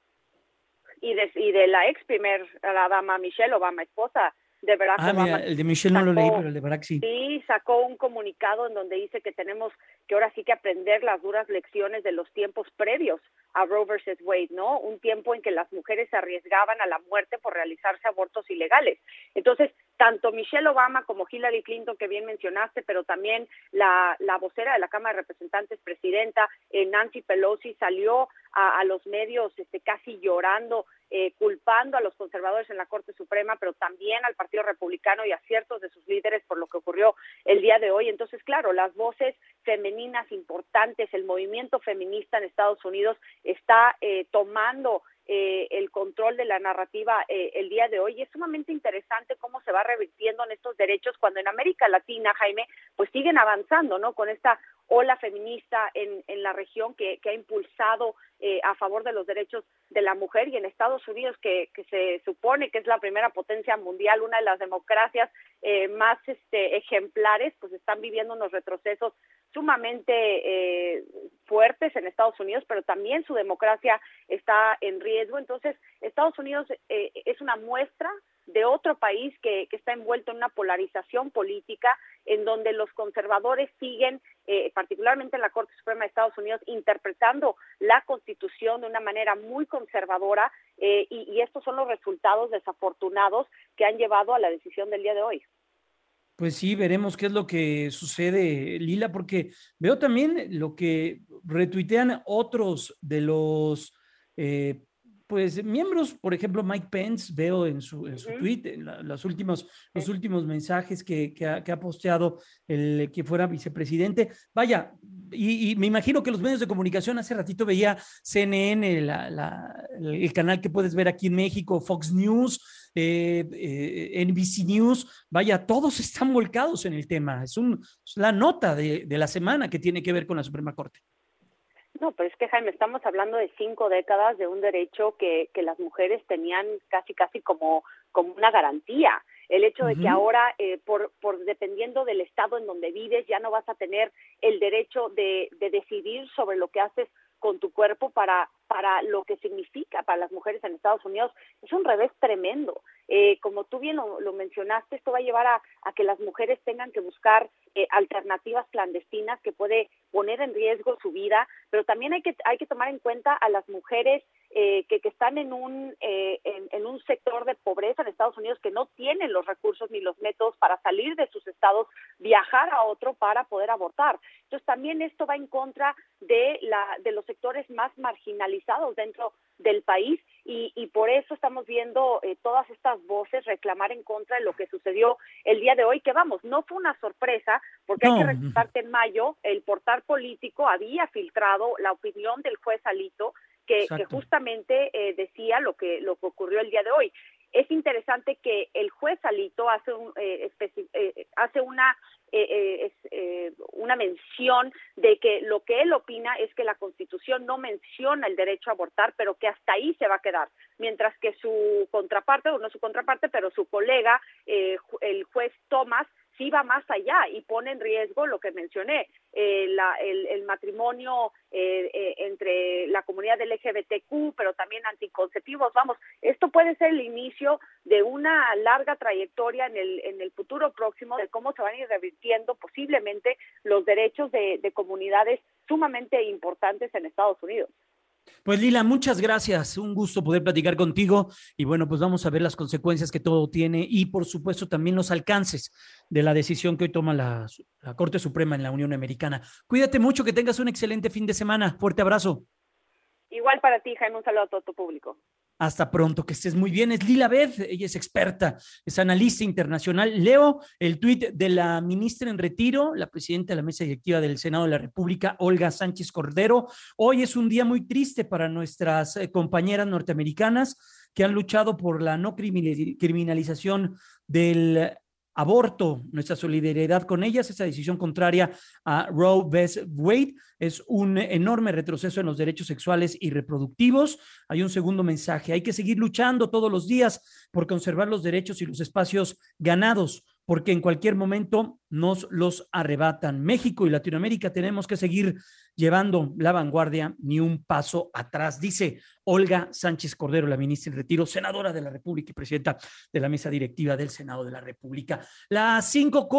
Y de la ex primera dama Michelle Obama, esposa de Barack Obama. Mira, el de Michelle no lo leí, pero el de Barack sí. Sí, sacó un comunicado en donde dice que tenemos que ahora sí que aprender las duras lecciones de los tiempos previos a Roe versus Wade, ¿no? Un tiempo en que las mujeres se arriesgaban a la muerte por realizarse abortos ilegales. Entonces, tanto Michelle Obama como Hillary Clinton, que bien mencionaste, pero también la vocera de la Cámara de Representantes, presidenta Nancy Pelosi, salió a los medios casi llorando, culpando a los conservadores en la Corte Suprema, pero también al Partido Republicano y a ciertos de sus líderes por lo que ocurrió el día de hoy. Entonces, claro, las voces femeninas importantes, el movimiento feminista en Estados Unidos está tomando el control de la narrativa el día de hoy, y es sumamente interesante cómo se va revirtiendo en estos derechos cuando en América Latina, Jaime, pues siguen avanzando, ¿no? Con esta ola feminista en la región que ha impulsado a favor de los derechos de la mujer, y en Estados Unidos que se supone que es la primera potencia mundial, una de las democracias más ejemplares, pues están viviendo unos retrocesos sumamente fuertes en Estados Unidos, pero también su democracia está en riesgo. Entonces, Estados Unidos es una muestra de otro país que está envuelto en una polarización política, en donde los conservadores siguen, particularmente en la Corte Suprema de Estados Unidos, interpretando la Constitución de una manera muy conservadora, y estos son los resultados desafortunados que han llevado a la decisión del día de hoy. Pues sí, veremos qué es lo que sucede, Lila, porque veo también lo que retuitean otros de los pues miembros, por ejemplo, Mike Pence, veo en su tweet, los últimos mensajes que ha posteado el que fuera vicepresidente. Vaya, y me imagino que los medios de comunicación, hace ratito veía CNN, el canal que puedes ver aquí en México, Fox News, NBC News, vaya, todos están volcados en el tema. Es la nota de la semana que tiene que ver con la Suprema Corte. No, pero es que, Jaime, estamos hablando de 5 décadas de un derecho que las mujeres tenían casi como una garantía. El hecho de que ahora, por dependiendo del estado en donde vives, ya no vas a tener el derecho de decidir sobre lo que haces con tu cuerpo para lo que significa para las mujeres en Estados Unidos, es un revés tremendo. Como tú bien lo mencionaste, esto va a llevar a que las mujeres tengan que buscar alternativas clandestinas que puede poner en riesgo su vida, pero también hay que tomar en cuenta a las mujeres que están en un sector de pobreza en Estados Unidos, que no tienen los recursos ni los métodos para salir de sus estados, viajar a otro para poder abortar. Entonces también esto va en contra de los sectores más marginalizados dentro del país, y por eso estamos viendo todas estas voces reclamar en contra de lo que sucedió el día de hoy, que vamos, no fue una sorpresa, porque hay que recordar que en mayo el portal político había filtrado la opinión del juez Alito, que justamente decía lo que ocurrió el día de hoy. Es interesante que el juez Alito hace una mención de que lo que él opina es que la Constitución no menciona el derecho a abortar, pero que hasta ahí se va a quedar, mientras que su contraparte, o no su contraparte, pero su colega, el juez Thomas, sí va más allá y pone en riesgo lo que mencioné, el matrimonio entre la comunidad LGBTQ, pero también anticonceptivos. Vamos, esto puede ser el inicio de una larga trayectoria en el futuro próximo de cómo se van a ir revirtiendo posiblemente los derechos de comunidades sumamente importantes en Estados Unidos. Pues Lila, muchas gracias, un gusto poder platicar contigo y bueno, pues vamos a ver las consecuencias que todo tiene y por supuesto también los alcances de la decisión que hoy toma la Corte Suprema en la Unión Americana. Cuídate mucho, que tengas un excelente fin de semana, fuerte abrazo. Igual para ti, Jaime, un saludo a todo tu público. Hasta pronto, que estés muy bien. Es Lila Beth, ella es experta, es analista internacional. Leo el tuit de la ministra en retiro, la presidenta de la mesa directiva del Senado de la República, Olga Sánchez Cordero. Hoy es un día muy triste para nuestras compañeras norteamericanas que han luchado por la no criminalización del aborto. Nuestra solidaridad con ellas. Esa decisión contraria a Roe vs. Wade es un enorme retroceso en los derechos sexuales y reproductivos. Hay un segundo mensaje: hay que seguir luchando todos los días por conservar los derechos y los espacios ganados, porque en cualquier momento nos los arrebatan. México y Latinoamérica tenemos que seguir llevando la vanguardia, ni un paso atrás, dice Olga Sánchez Cordero, la ministra en retiro, senadora de la República y presidenta de la mesa directiva del Senado de la República. Las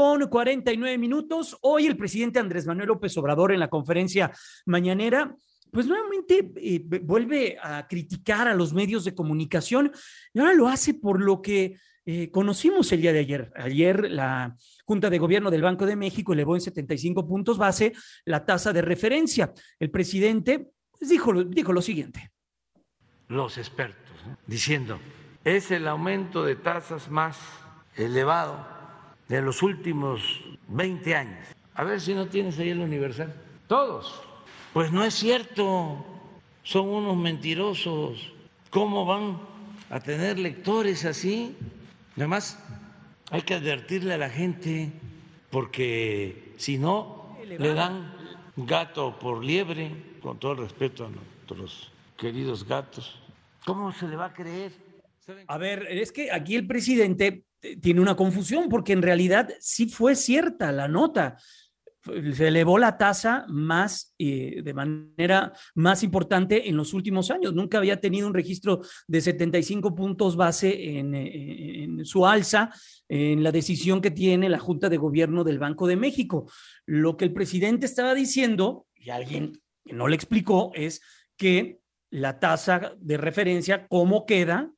5:49. Hoy el presidente Andrés Manuel López Obrador en la conferencia mañanera pues nuevamente vuelve a criticar a los medios de comunicación y ahora lo hace por lo que conocimos el día de ayer. Ayer la Junta de Gobierno del Banco de México elevó en 75 puntos base la tasa de referencia. El presidente pues, dijo lo siguiente. Los expertos, ¿no? Diciendo, es el aumento de tasas más elevado de los últimos 20 años. A ver si no tienes ahí el Universal. Todos. Pues no es cierto, son unos mentirosos. ¿Cómo van a tener lectores así? Además, hay que advertirle a la gente, porque si no, le dan gato por liebre, con todo el respeto a nuestros queridos gatos. ¿Cómo se le va a creer? A ver, es que aquí el presidente tiene una confusión, porque en realidad sí fue cierta la nota. Se elevó la tasa más de manera más importante en los últimos años. Nunca había tenido un registro de 75 puntos base en su alza, en la decisión que tiene la Junta de Gobierno del Banco de México. Lo que el presidente estaba diciendo, y alguien que no le explicó, es que la tasa de referencia, ¿cómo queda?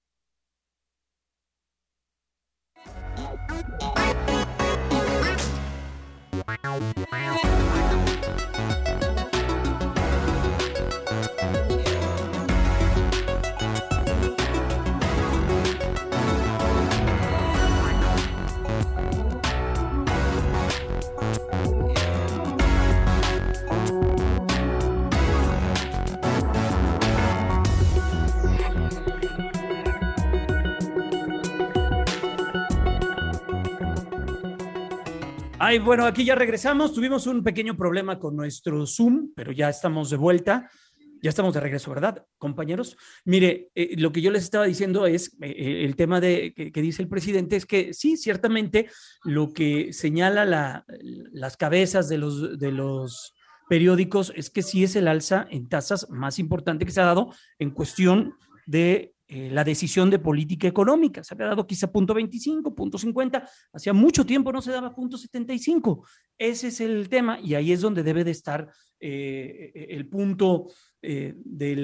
Ay, bueno, aquí ya regresamos. Tuvimos un pequeño problema con nuestro Zoom, pero ya estamos de vuelta. Ya estamos de regreso, ¿verdad, compañeros? Mire, lo que yo les estaba diciendo es, el tema que dice el presidente es que sí, ciertamente lo que señala las cabezas de los periódicos es que sí es el alza en tasas más importante que se ha dado en cuestión de la decisión de política económica. Se había dado quizá 0.25, 0.50, hacía mucho tiempo no se daba 0.75. Ese es el tema y ahí es donde debe de estar el punto del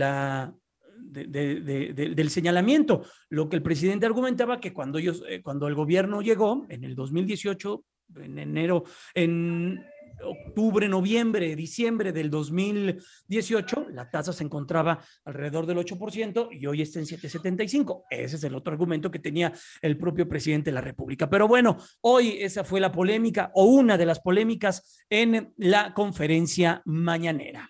señalamiento. Lo que el presidente argumentaba que cuando el gobierno llegó en el 2018, en octubre, noviembre, diciembre del 2018, la tasa se encontraba alrededor del 8% y hoy está en 7.75. Ese es el otro argumento que tenía el propio presidente de la República. Pero bueno, hoy esa fue la polémica o una de las polémicas en la conferencia mañanera.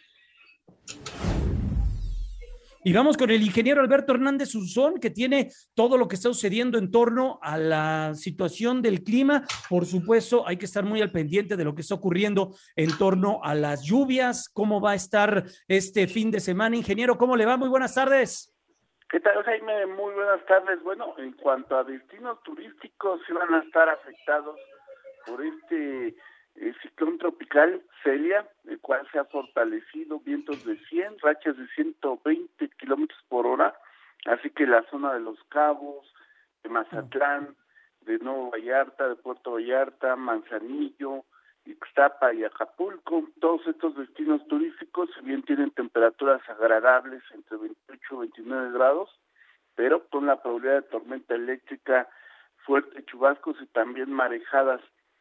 Y vamos con el ingeniero Alberto Hernández Unzón, que tiene todo lo que está sucediendo en torno a la situación del clima. Por supuesto, hay que estar muy al pendiente de lo que está ocurriendo en torno a las lluvias, cómo va a estar este fin de semana. Ingeniero, ¿cómo le va? Muy buenas tardes. ¿Qué tal, Jaime? Muy buenas tardes. Bueno, en cuanto a destinos turísticos, sí van a estar afectados por este ciclón tropical Celia, el cual se ha fortalecido, vientos de 100, rachas de 120 kilómetros por hora, así que la zona de Los Cabos, de Mazatlán, de Nuevo Vallarta, de Puerto Vallarta, Manzanillo, Ixtapa y Acapulco, todos estos destinos turísticos, si bien tienen temperaturas agradables entre 28 y 29 grados, pero con la probabilidad de tormenta eléctrica, fuertes chubascos y también marejadas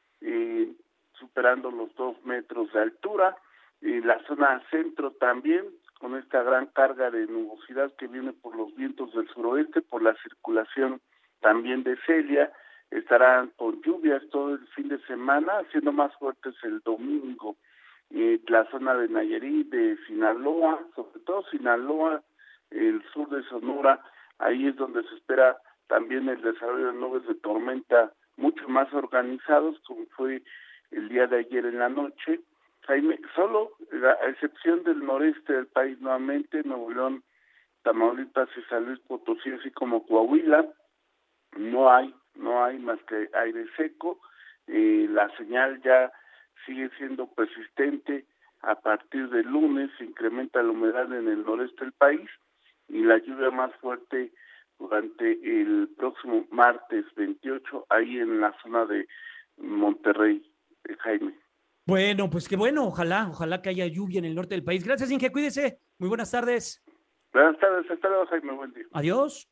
superando los 2 metros de altura. La zona centro también, con esta gran carga de nubosidad que viene por los vientos del suroeste, por la circulación también de Celia, estarán con lluvias todo el fin de semana, siendo más fuertes el domingo. La zona de Nayarit, de Sinaloa, sobre todo Sinaloa, el sur de Sonora, ahí es donde se espera también el desarrollo de nubes de tormenta mucho más organizados, como fue el día de ayer en la noche. Jaime, solo a excepción del noreste del país nuevamente, Nuevo León, Tamaulipas y San Luis Potosí, así como Coahuila, no hay más que aire seco. La señal ya sigue siendo persistente. A partir del lunes se incrementa la humedad en el noreste del país y la lluvia más fuerte durante el próximo martes 28, ahí en la zona de Monterrey. Jaime. Bueno, pues qué bueno, ojalá que haya lluvia en el norte del país. Gracias, Inge, cuídese. Muy buenas tardes. Buenas tardes, hasta luego, Jaime, buen día. Adiós.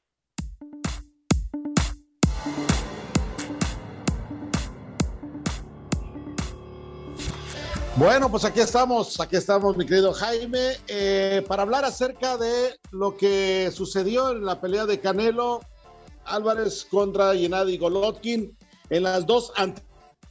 Bueno, pues aquí estamos, mi querido Jaime, para hablar acerca de lo que sucedió en la pelea de Canelo Álvarez contra Gennady Golovkin en las dos anteriores,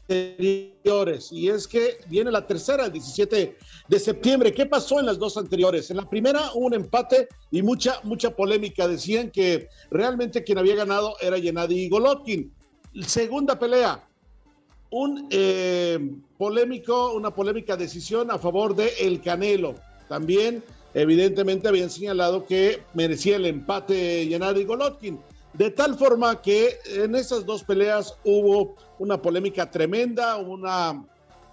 y es que viene la tercera el 17 de septiembre. ¿Qué pasó en las dos anteriores? En la primera hubo un empate y mucha polémica. Decían que realmente quien había ganado era Gennady Golovkin. Segunda pelea, una polémica decisión a favor de el Canelo. También evidentemente habían señalado que merecía el empate Gennady Golovkin. De tal forma que en esas dos peleas hubo una polémica tremenda, una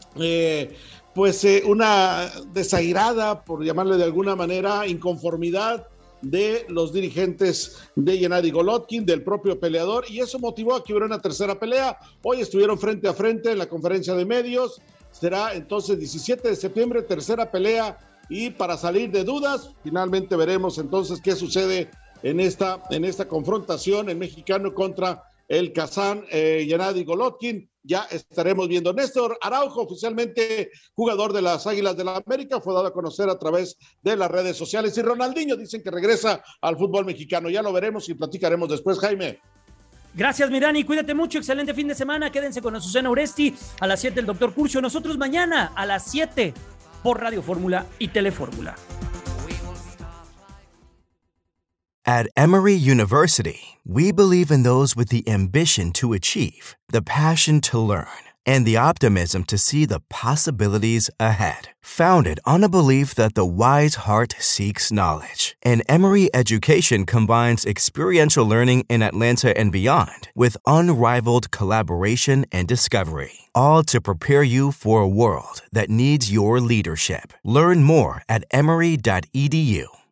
desairada, por llamarle de alguna manera, inconformidad de los dirigentes de Gennady Golovkin, del propio peleador, y eso motivó a que hubiera una tercera pelea. Hoy estuvieron frente a frente en la conferencia de medios. Será entonces 17 de septiembre, tercera pelea, y para salir de dudas, finalmente veremos entonces qué sucede en esta confrontación, el mexicano contra el kazán Gennady Golovkin. Ya estaremos viendo. Néstor Araujo, oficialmente jugador de las Águilas del la América, fue dado a conocer a través de las redes sociales. Y Ronaldinho dicen que regresa al fútbol mexicano. Ya lo veremos y platicaremos después, Jaime. Gracias, Mirani. Cuídate mucho. Excelente fin de semana. Quédense con Azucena Oresti. A las 7 el doctor Curcio. Nosotros mañana a las 7 por Radio Fórmula y Telefórmula. At Emory University, we believe in those with the ambition to achieve, the passion to learn, and the optimism to see the possibilities ahead. Founded on a belief that the wise heart seeks knowledge, and Emory education combines experiential learning in Atlanta and beyond with unrivaled collaboration and discovery, all to prepare you for a world that needs your leadership. Learn more at emory.edu.